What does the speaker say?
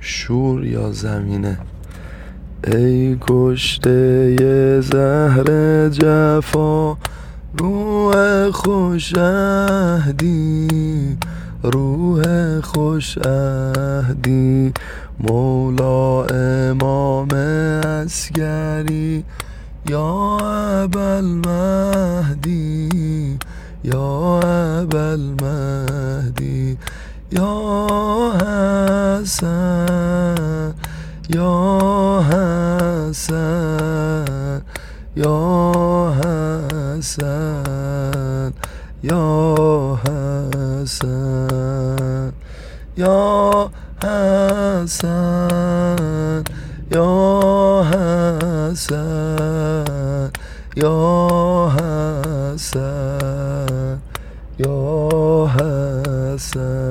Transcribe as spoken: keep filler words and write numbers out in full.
شور یا زمینه. ای کشته زهر جفا، روح خوش عهدی، روح خوش عهدی، مولا امام عسکری، یا ابوالمهدی، یا ابوالمهدی، یا حسن، یا حسن، یا حسن، یا حسن، یا حسن، یا حسن، یا حسن، یا حسن.